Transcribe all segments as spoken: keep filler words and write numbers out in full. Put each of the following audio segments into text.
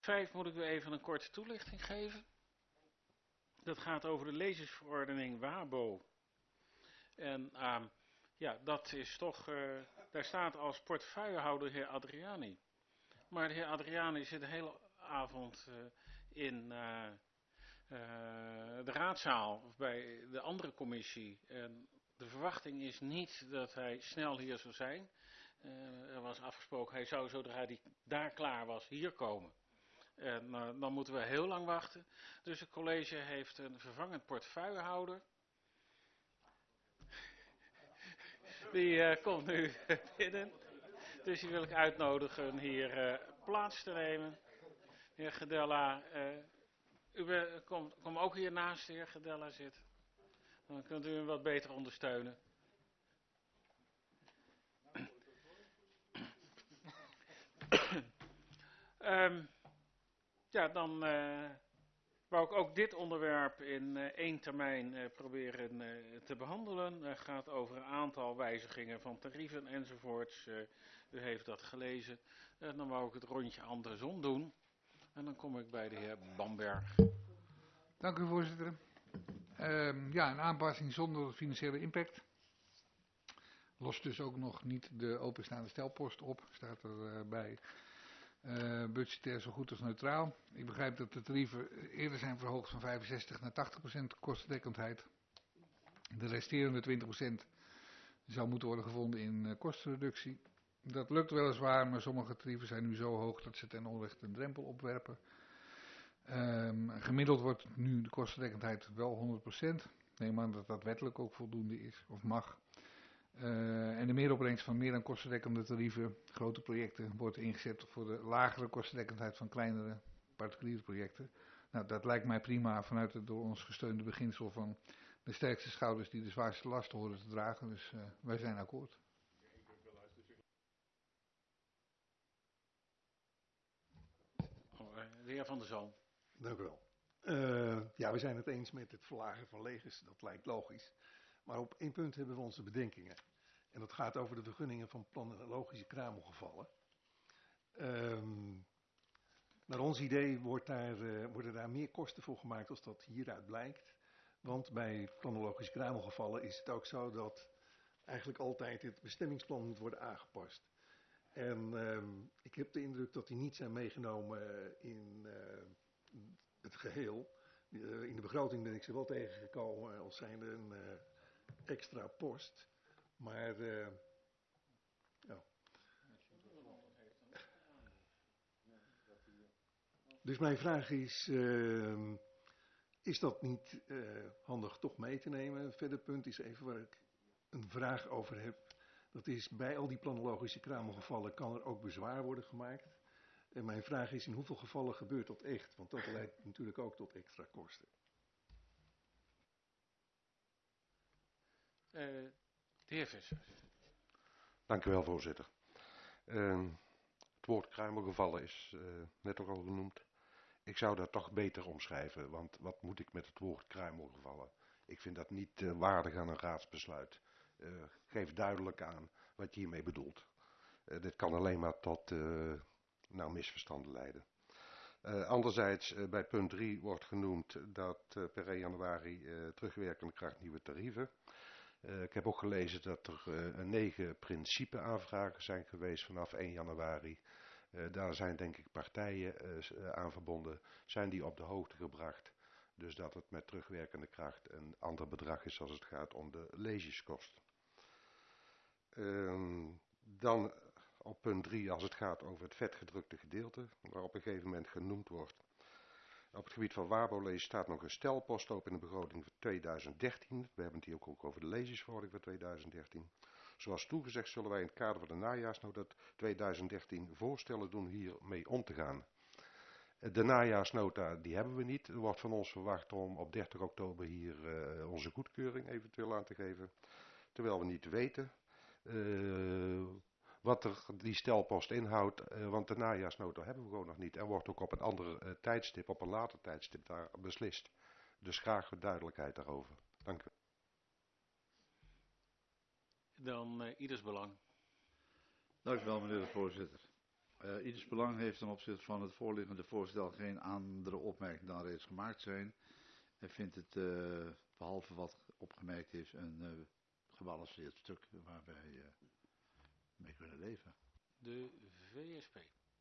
vijf moet ik u even een korte toelichting geven. Dat gaat over de lezersverordening WABO. En uh, ja, dat is toch, uh, daar staat als portefeuillehouder de heer Adriani. Maar de heer Adriani zit de hele avond uh, in uh, uh, de raadzaal of bij de andere commissie. En de verwachting is niet dat hij snel hier zou zijn. Uh, er was afgesproken, hij zou zodra hij daar klaar was hier komen. En uh, dan moeten we heel lang wachten. Dus het college heeft een vervangend portefeuillehouder. Die uh, komt nu binnen. Dus die wil ik uitnodigen hier uh, plaats te nemen. De heer Gedella, uh, u be, kom, kom ook hier naast de heer Gedella zitten. Dan kunt u hem wat beter ondersteunen. um, ja, dan uh, wou ik ook dit onderwerp in uh, één termijn uh, proberen uh, te behandelen. Het gaat over een aantal wijzigingen van tarieven enzovoorts. Uh, u heeft dat gelezen. En uh, dan wou ik het rondje andersom doen. En dan kom ik bij de heer Bamberg. Dank u, voorzitter. Uh, ja, een aanpassing zonder financiële impact. Lost dus ook nog niet de openstaande stelpost op, staat er uh, bij. Uh, budgetair zo goed als neutraal. Ik begrijp dat de tarieven eerder zijn verhoogd van vijfenzestig naar tachtig procent kostendekkendheid. De resterende twintig procent zou moeten worden gevonden in uh, kostenreductie. Dat lukt weliswaar, maar sommige tarieven zijn nu zo hoog dat ze ten onrechte een drempel opwerpen. Um, gemiddeld wordt nu de kostendekkendheid wel honderd procent. Neem aan dat dat wettelijk ook voldoende is of mag. Uh, en de meeropbrengst van meer dan kostendekkende tarieven, grote projecten, wordt ingezet voor de lagere kostendekkendheid van kleinere particuliere projecten. Nou, dat lijkt mij prima vanuit het door ons gesteunde beginsel van de sterkste schouders die de zwaarste lasten horen te dragen. Dus uh, wij zijn akkoord. Oh, de heer Van der Zalm. Dank u wel. Uh, ja, we zijn het eens met het verlagen van legers, dat lijkt logisch. Maar op één punt hebben we onze bedenkingen. En dat gaat over de vergunningen van planologische kruimelgevallen. Um, naar ons idee wordt daar, uh, worden daar meer kosten voor gemaakt als dat hieruit blijkt. Want bij planologische kruimelgevallen is het ook zo dat eigenlijk altijd het bestemmingsplan moet worden aangepast. En um, ik heb de indruk dat die niet zijn meegenomen in uh, het geheel. Uh, in de begroting ben ik ze wel tegengekomen als zijnde een uh, extra post. Maar uh, ja. Dus mijn vraag is, uh, is dat niet uh, handig toch mee te nemen? Een verder punt is even waar ik een vraag over heb. Dat is, bij al die planologische kruimelgevallen kan er ook bezwaar worden gemaakt. En mijn vraag is, in hoeveel gevallen gebeurt dat echt? Want dat leidt natuurlijk ook tot extra kosten. Uh, de heer Visser. Dank u wel, voorzitter. Uh, het woord kruimelgevallen is uh, net ook al genoemd. Ik zou dat toch beter omschrijven, want wat moet ik met het woord kruimelgevallen? Ik vind dat niet uh, waardig aan een raadsbesluit. Uh, geef duidelijk aan wat je hiermee bedoelt. Uh, dit kan alleen maar tot uh, nou, misverstanden leiden. Uh, anderzijds, uh, bij punt drie wordt genoemd dat uh, per één januari uh, terugwerkende kracht nieuwe tarieven. Uh, ik heb ook gelezen dat er uh, negen principe-aanvragen zijn geweest vanaf één januari. Uh, daar zijn denk ik partijen uh, aan verbonden, zijn die op de hoogte gebracht. Dus dat het met terugwerkende kracht een ander bedrag is als het gaat om de lezeskosten. Uh, dan op punt drie, als het gaat over het vetgedrukte gedeelte, waar op een gegeven moment genoemd wordt. Op het gebied van WABO-lezen staat nog een stelpost op in de begroting voor tweeduizend dertien. We hebben het hier ook over de lezersverordening voor tweeduizend dertien. Zoals toegezegd zullen wij in het kader van de najaarsnota tweeduizend dertien voorstellen doen hiermee om te gaan. De najaarsnota die hebben we niet. Er wordt van ons verwacht om op dertig oktober hier uh, onze goedkeuring eventueel aan te geven. Terwijl we niet weten uh, wat er die stelpost inhoudt, uh, want de najaarsnota hebben we gewoon nog niet. Er wordt ook op een ander uh, tijdstip, op een later tijdstip daar beslist. Dus graag duidelijkheid daarover. Dank u. Dan uh, ieders belang. Dank u wel, meneer de voorzitter. Uh, ieders Belang heeft ten opzichte van het voorliggende voorstel geen andere opmerking dan reeds gemaakt zijn. En vindt het, uh, behalve wat opgemerkt is, een uh, gebalanceerd stuk waar wij uh, mee kunnen leven. De V S P.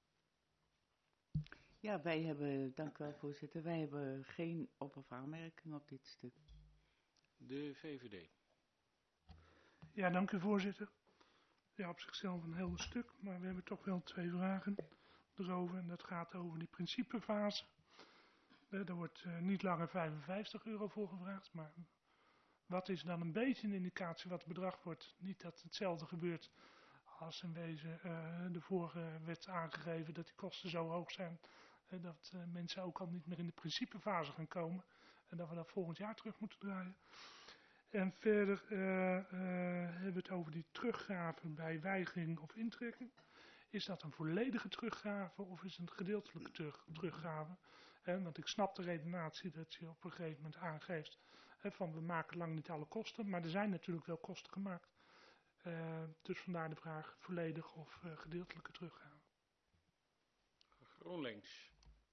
Ja, wij hebben, dank u wel voorzitter, wij hebben geen op- of aanmerking op dit stuk. De V V D. Ja, dank u voorzitter. Ja, op zichzelf een heel stuk, maar we hebben toch wel twee vragen erover. En dat gaat over die principefase. Eh, daar wordt uh, niet langer vijfenvijftig euro voor gevraagd, maar wat is dan een beetje een indicatie wat het bedrag wordt? Niet dat hetzelfde gebeurt als in wezen uh, de vorige werd aangegeven dat die kosten zo hoog zijn, uh, dat uh, mensen ook al niet meer in de principefase gaan komen en dat we dat volgend jaar terug moeten draaien. En verder uh, uh, hebben we het over die teruggave bij weigering of intrekking. Is dat een volledige teruggave of is het een gedeeltelijke terug, teruggave? Eh, want ik snap de redenatie dat je op een gegeven moment aangeeft eh, van we maken lang niet alle kosten, maar er zijn natuurlijk wel kosten gemaakt. Uh, dus vandaar de vraag volledig of uh, gedeeltelijke teruggave. GroenLinks.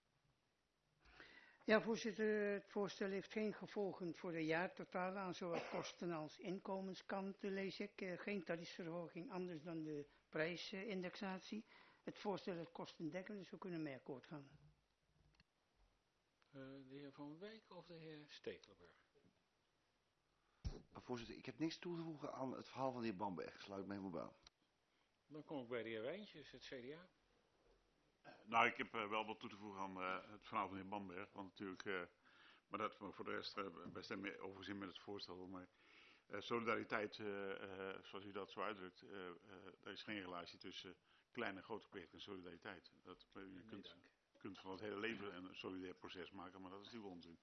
Ja, voorzitter, het voorstel heeft geen gevolgen voor de jaartotaal aan zowel kosten als inkomenskant, lees ik. Uh, geen tariefsverhoging anders dan de prijsindexatie. Het voorstel is kostendekkend, dus we kunnen mee akkoord gaan. Uh, de heer Van Wijk of de heer Stekelenburg? Voorzitter, ik heb niks toe te voegen aan het verhaal van de heer Bamberg. Sluit me helemaal bij. Dan kom ik bij de heer Wijntjes, het C D A. Nou, ik heb uh, wel wat toe te voegen aan uh, het verhaal van de heer Bamberg. Want natuurlijk, uh, maar dat voor de rest, uh, wij stemmen overigens in met het voorstel. Maar uh, solidariteit, uh, uh, zoals u dat zo uitdrukt, uh, uh, er is geen relatie tussen kleine en grote projecten en solidariteit. Dat, uh, je kunt, kunt van het hele leven een solidair proces maken, maar dat is natuurlijk onzin.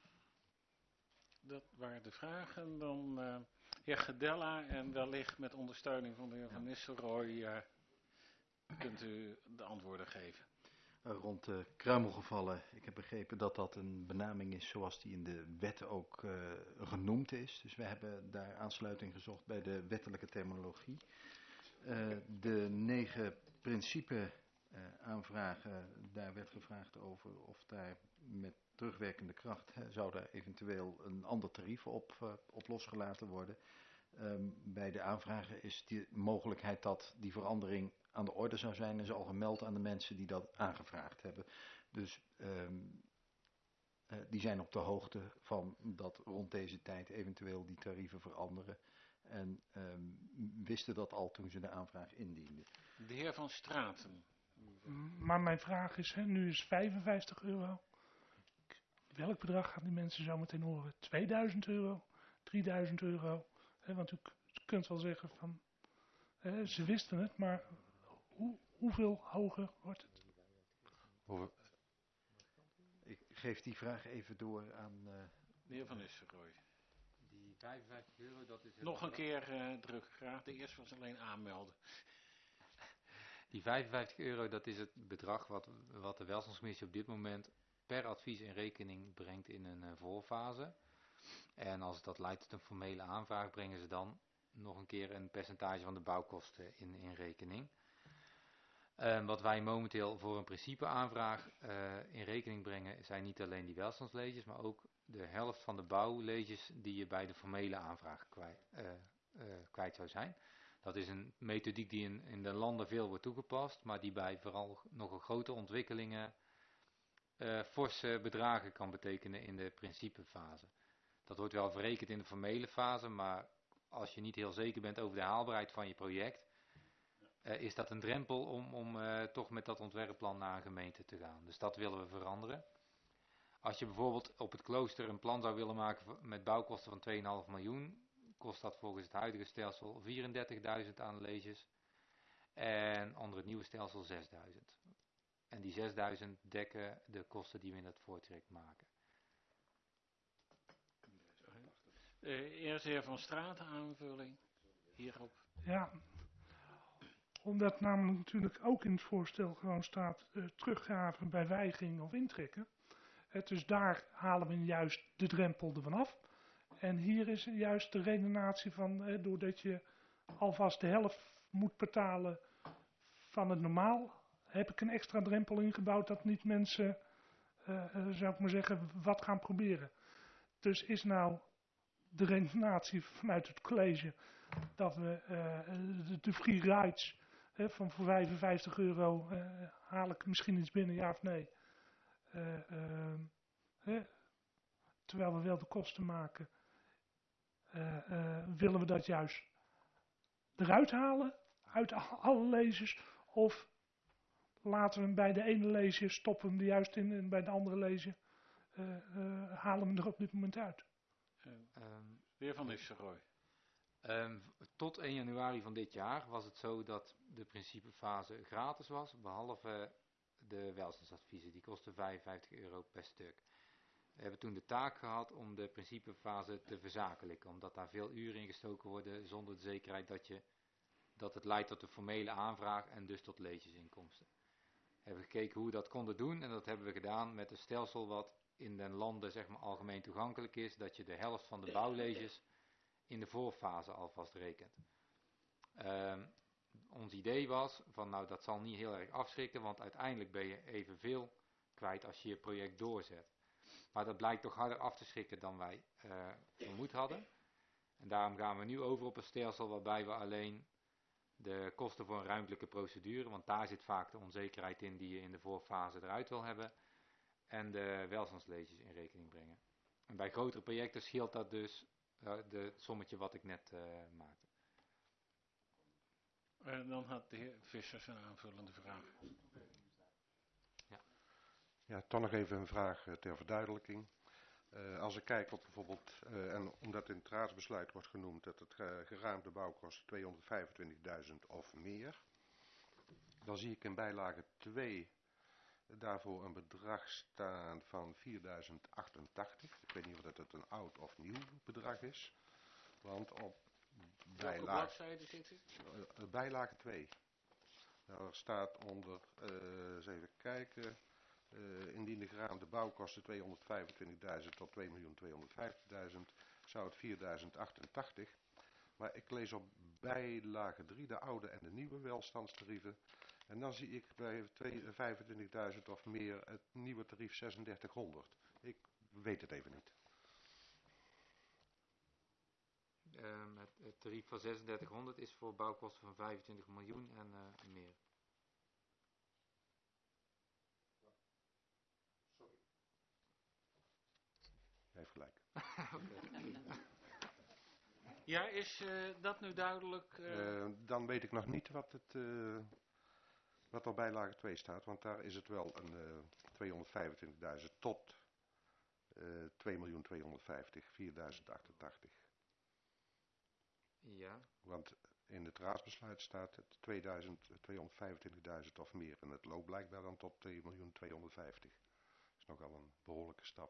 Dat waren de vragen. Dan uh, heer Gedella en wellicht met ondersteuning van de heer Van Nistelrooy uh, kunt u de antwoorden geven. Rond de kruimelgevallen, ik heb begrepen dat dat een benaming is zoals die in de wet ook uh, genoemd is. Dus we hebben daar aansluiting gezocht bij de wettelijke terminologie. Uh, de negen principe uh, aanvragen, daar werd gevraagd over of daar met terugwerkende kracht hè, zou daar eventueel een ander tarief op, uh, op losgelaten worden. Um, bij de aanvragen is de mogelijkheid dat die verandering aan de orde zou zijn en is al gemeld aan de mensen die dat aangevraagd hebben. Dus um, uh, die zijn op de hoogte van dat rond deze tijd eventueel die tarieven veranderen. En um, wisten dat al toen ze de aanvraag indienden. De heer Van Straten. Maar mijn vraag is, hè, nu is vijfenvijftig euro. Welk bedrag gaan die mensen zo meteen horen? tweeduizend euro? drieduizend euro? Hè, want u kunt wel zeggen van, hè, ze wisten het, maar hoe, hoeveel hoger wordt het? Over. Ik geef die vraag even door aan uh, de heer Van Nistelrooy. Die vijfenvijftig euro, dat is... Nog een keer uh, druk graag. De eerste was alleen aanmelden. Die vijfenvijftig euro, dat is het bedrag wat, wat de welstandscommissie op dit moment per advies in rekening brengt in een uh, voorfase. En als dat leidt tot een formele aanvraag, brengen ze dan nog een keer een percentage van de bouwkosten in, in rekening. Uh, wat wij momenteel voor een principeaanvraag uh, in rekening brengen, zijn niet alleen die welstandsleges, maar ook de helft van de bouwleges die je bij de formele aanvraag kwijt, uh, uh, kwijt zou zijn. Dat is een methodiek die in, in de landen veel wordt toegepast, maar die bij vooral nog grote ontwikkelingen uh, forse bedragen kan betekenen in de principefase. Dat wordt wel verrekend in de formele fase, maar als je niet heel zeker bent over de haalbaarheid van je project, uh, is dat een drempel om, om uh, toch met dat ontwerpplan naar een gemeente te gaan. Dus dat willen we veranderen. Als je bijvoorbeeld op het klooster een plan zou willen maken met bouwkosten van twee komma vijf miljoen, kost dat volgens het huidige stelsel vierendertigduizend aan leges en onder het nieuwe stelsel zesduizend. En die zesduizend dekken de kosten die we in het voortraject maken. Uh, eerst de heer Van Straten aanvulling hierop. Ja, omdat namelijk natuurlijk ook in het voorstel gewoon staat uh, teruggave bij weigering of intrekken. Uh, dus daar halen we juist de drempel ervan af. En hier is juist de redenatie van, uh, doordat je alvast de helft moet betalen van het normaal heb ik een extra drempel ingebouwd dat niet mensen, uh, uh, zou ik maar zeggen, wat gaan proberen. Dus is nou de redenatie vanuit het college dat we uh, de, de free rides uh, van voor vijfenvijftig euro uh, haal ik misschien iets binnen, ja of nee. Uh, uh, uh, terwijl we wel de kosten maken, uh, uh, willen we dat juist eruit halen uit alle lezers, of laten we hem bij de ene lezer, stoppen we hem er juist in en bij de andere lezer uh, uh, halen we hem er op dit moment uit. Um, Weer van Nistelrooy. Um, tot één januari van dit jaar was het zo dat de principefase gratis was, behalve de welstandsadviezen. Die kosten vijfenvijftig euro per stuk. We hebben toen de taak gehad om de principefase te verzakelijken, omdat daar veel uren in gestoken worden zonder de zekerheid dat, je, dat het leidt tot een formele aanvraag en dus tot lezersinkomsten. We hebben gekeken hoe we dat konden doen en dat hebben we gedaan met een stelsel wat in den landen zeg maar algemeen toegankelijk is, dat je de helft van de bouwlezers in de voorfase alvast rekent. Um, ons idee was van nou dat zal niet heel erg afschrikken, want uiteindelijk ben je evenveel kwijt als je je project doorzet. Maar dat blijkt toch harder af te schrikken dan wij uh, vermoed hadden. En daarom gaan we nu over op een stelsel waarbij we alleen de kosten voor een ruimtelijke procedure, want daar zit vaak de onzekerheid in die je in de voorfase eruit wil hebben, en de welstandslezers in rekening brengen. En bij grotere projecten scheelt dat dus uh, de sommetje wat ik net uh, maakte. En dan had de heer Vissers een aanvullende vraag. Ja, ja toch nog even een vraag uh, ter verduidelijking. Uh, als ik kijk op bijvoorbeeld, uh, en omdat in het raadsbesluit wordt genoemd dat het uh, geraamde bouwkosten tweehonderdvijfentwintigduizend of meer, dan zie ik in bijlage twee daarvoor een bedrag staan van vierduizend achtentachtig. Ik weet niet of dat het een oud of nieuw bedrag is. Want op bijlage, bladzijde zit het? Uh, bijlage twee. Nou, er staat onder, uh, eens even kijken, uh, indien de geraamde bouwkosten tweehonderdvijfentwintigduizend tot twee miljoen tweehonderdvijftigduizend, zou het vierduizend achtentachtig. Maar ik lees op bijlage drie de oude en de nieuwe welstandstarieven. En dan zie ik bij vijfentwintigduizend of meer het nieuwe tarief zesendertighonderd. Ik weet het even niet. Um, het, het tarief van zesendertighonderd is voor bouwkosten van vijfentwintig miljoen en uh, meer. Sorry. Hij heeft gelijk. Okay. Ja, is uh, dat nu duidelijk? Uh... Uh, dan weet ik nog niet wat het... Uh, Wat op bijlage twee staat, want daar is het wel een uh, tweehonderdvijfentwintigduizend tot uh, twee miljoen tweehonderdvijftig, vierduizend achtentachtig. Ja. Want in het raadsbesluit staat het tweehonderdvijfentwintigduizend of meer en het loopt blijkbaar dan tot twee miljoen tweehonderdvijftig. Dat is nogal een behoorlijke stap.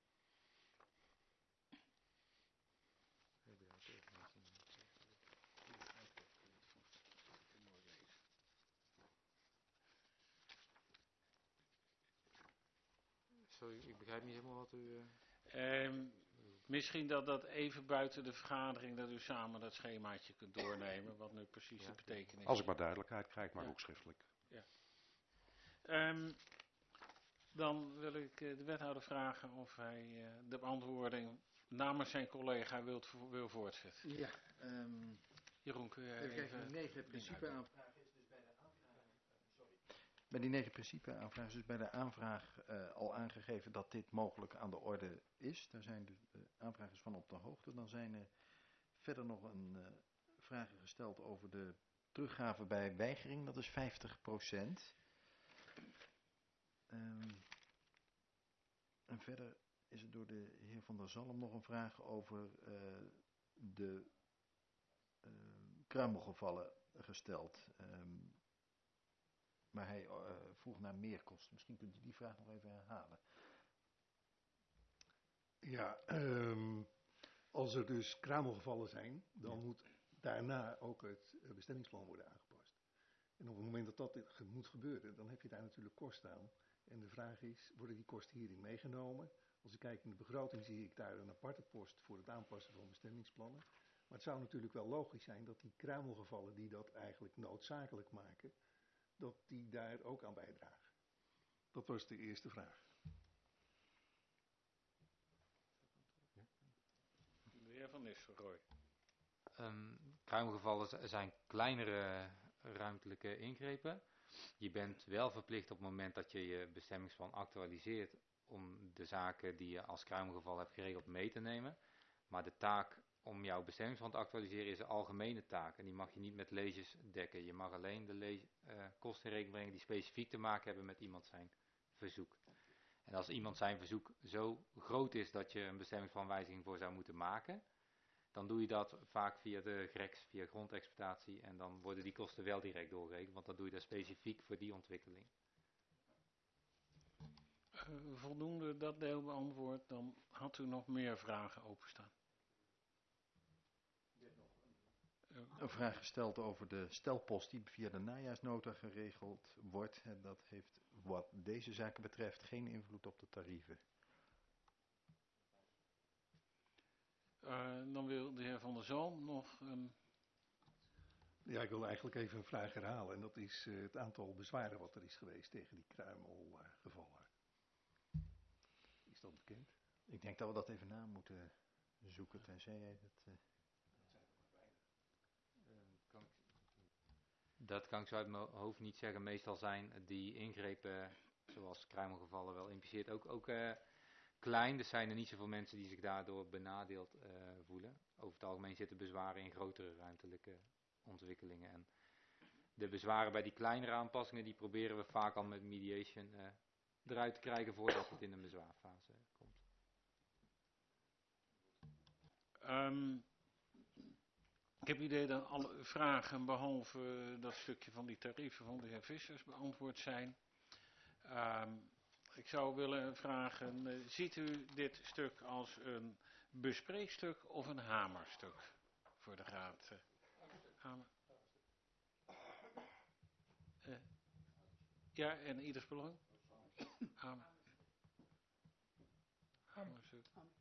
Sorry, ik begrijp niet helemaal wat u... Uh... Um, misschien dat dat even buiten de vergadering, dat u samen dat schemaatje kunt doornemen, wat nu precies ja. de betekenis is. Als ik maar duidelijkheid krijg, maar ja. ook schriftelijk. Ja. Um, dan wil ik uh, de wethouder vragen of hij uh, de beantwoording namens zijn collega wilt, wil voortzetten. Ja. Um, Jeroen, kun jij even... even... negen principe aanvragen. Bij die negen principe-aanvragen is dus bij de aanvraag uh, al aangegeven dat dit mogelijk aan de orde is. Daar zijn de uh, aanvragers van op de hoogte. Dan zijn er verder nog een uh, vragen gesteld over de teruggave bij weigering. Dat is vijftig procent. Um, en verder is er door de heer Van der Zalm nog een vraag over uh, de uh, kruimelgevallen gesteld. Um, Maar hij uh, vroeg naar meerkosten. Misschien kunt u die vraag nog even herhalen. Ja, um, als er dus kruimelgevallen zijn, dan ja. moet daarna ook het bestemmingsplan worden aangepast. En op het moment dat dat moet gebeuren, dan heb je daar natuurlijk kosten aan. En de vraag is, worden die kosten hierin meegenomen? Als ik kijk in de begroting zie ik daar een aparte post voor het aanpassen van bestemmingsplannen. Maar het zou natuurlijk wel logisch zijn dat die kruimelgevallen die dat eigenlijk noodzakelijk maken, dat die daar ook aan bijdragen? Dat was de eerste vraag. De heer Van Nistelrooy. Um, kruimelgevallen zijn kleinere ruimtelijke ingrepen. Je bent wel verplicht op het moment dat je je bestemmingsplan actualiseert om de zaken die je als kruimelgeval hebt geregeld mee te nemen. Maar de taak om jouw bestemmingsplan te actualiseren is een algemene taak en die mag je niet met leges dekken. Je mag alleen de le- uh, kosten in rekening brengen die specifiek te maken hebben met iemand zijn verzoek. En als iemand zijn verzoek zo groot is dat je een bestemmingsplanwijziging voor zou moeten maken, dan doe je dat vaak via de G R E X, via grondexploitatie en dan worden die kosten wel direct doorgerekend, want dan doe je dat specifiek voor die ontwikkeling. Uh, voldoende dat deel beantwoord, dan had u nog meer vragen openstaan. Een vraag gesteld over de stelpost die via de najaarsnota geregeld wordt. En dat heeft wat deze zaken betreft geen invloed op de tarieven. Uh, dan wil de heer Van der Zalm nog een... Ja, ik wil eigenlijk even een vraag herhalen. En dat is uh, het aantal bezwaren wat er is geweest tegen die kruimelgevallen. Uh, is dat bekend? Ik denk dat we dat even na moeten zoeken, tenzij jij dat... Uh... Dat kan ik zo uit mijn hoofd niet zeggen. Meestal zijn die ingrepen, zoals kruimelgevallen wel impliceert, ook, ook uh, klein. Dus zijn er niet zoveel mensen die zich daardoor benadeeld uh, voelen. Over het algemeen zitten bezwaren in grotere ruimtelijke ontwikkelingen. En de bezwaren bij die kleinere aanpassingen, die proberen we vaak al met mediation uh, eruit te krijgen voordat het in een bezwaarfase komt. Um, ik heb het idee dat alle vragen, behalve dat stukje van die tarieven van de heer Vissers, beantwoord zijn. Um, ik zou willen vragen, uh, ziet u dit stuk als een bespreekstuk of een hamerstuk voor de raad? Uh, hamer. Uh, ja, en ieders belang? Hamer. Hamerstuk.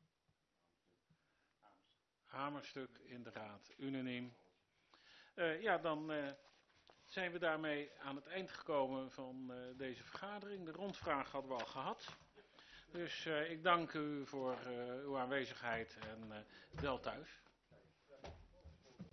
Hamerstuk in de raad, unaniem. Uh, ja, dan uh, zijn we daarmee aan het eind gekomen van uh, deze vergadering. De rondvraag hadden we al gehad. Dus uh, ik dank u voor uh, uw aanwezigheid en uh, wel thuis.